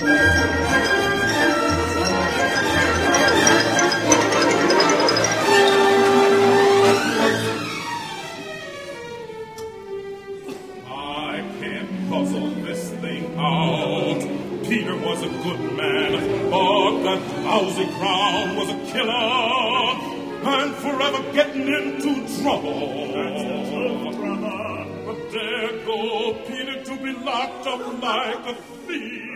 I can't puzzle this thing out. Peter was a good man, but that lousy crowd was a killer, and forever getting into trouble. That's the truth, brother. But there go Peter to be locked up like a thief.